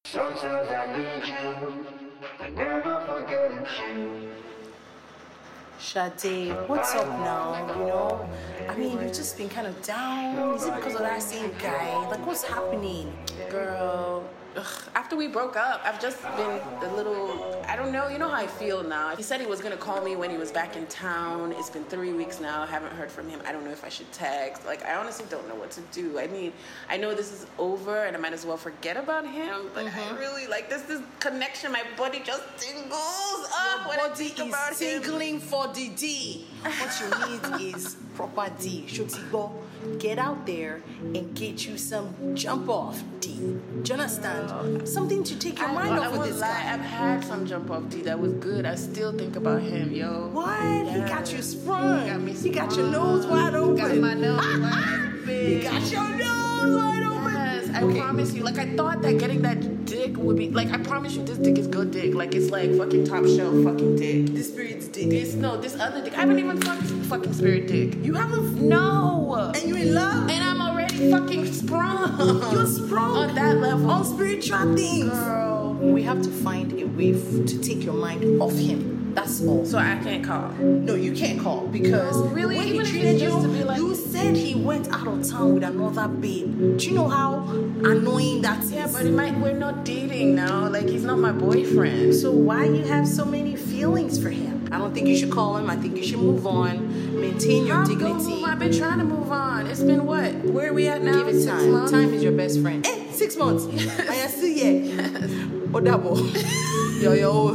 Sometimes I need you, I never forget you. Shade, what's up now? I mean, you've just been kind of down. Is it because of that same guy? Like, what's happening? Girl, after we broke up, I've just been a little, I don't know, you know how I feel now. He said he was gonna call me when he was back in town. It's been 3 weeks now, I haven't heard from him. I don't know if I should text. Like, I honestly don't know what to do. I mean, I know this is over and I might as well forget about him, but I really, like, this connection, my body just tingles up when I think about him. Tingling for the D. What you need is proper D. Shotibo, get out there and get you some jump off D. Do you understand? Something to take your mind off of this guy. I've had some jump off D that was good. I still think about him, yo. What? Yeah. He got you sprung. He got your nose wide open. Got my nose wide open. He got your nose wide open. Yes, I promise you. Like, I thought that getting that dick would be, like, I promise you, this dick is good dick. Like, it's like fucking top shelf fucking dick. This spirit's dick. This other dick. I haven't even fucked fucking spirit dick. You haven't? No. And you in love? And I'm already fucking sprung. You're sprung on that level. On spiritual things. Girl. We have to find a way to take your mind off him. That's all. So I can't call. No, you can't call because really, when even he if treated it's just to be like, you said he went out of town with another babe. Do you know how annoying that is? Yeah, but we're not dating now. Like, he's not my boyfriend. So why you have so many feelings for him? I don't think you should call him. I think you should move on. Maintain your dignity. I've been trying to move on. It's been what? Where are we at now? Give it time. 6 months? Time is your best friend. 6 months. I am still here. Yes. Odabo. Yo.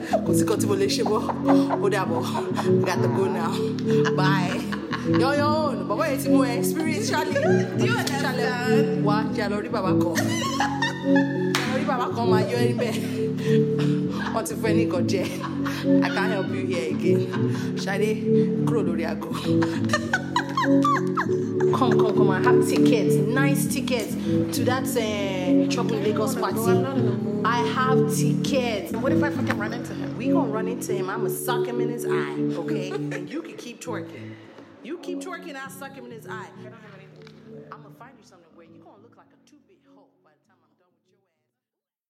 Odabo. Got to go now. Bye. Yo. Baba eti mo spiritually. Do you understand? Wa jalori baba ko. Jalori baba ko ma yo ebe. What if any go je? I can't help you here again. Shade, kuro lori ago. Come. I have tickets, nice tickets to that Trouble in Lagos party. I'm not in the mood. I have tickets. What if I fucking run into him? We gonna run into him. I'ma suck him in his eye, okay? And you can keep twerking. You keep twerking, I'll suck him in his eye. I'ma find you something.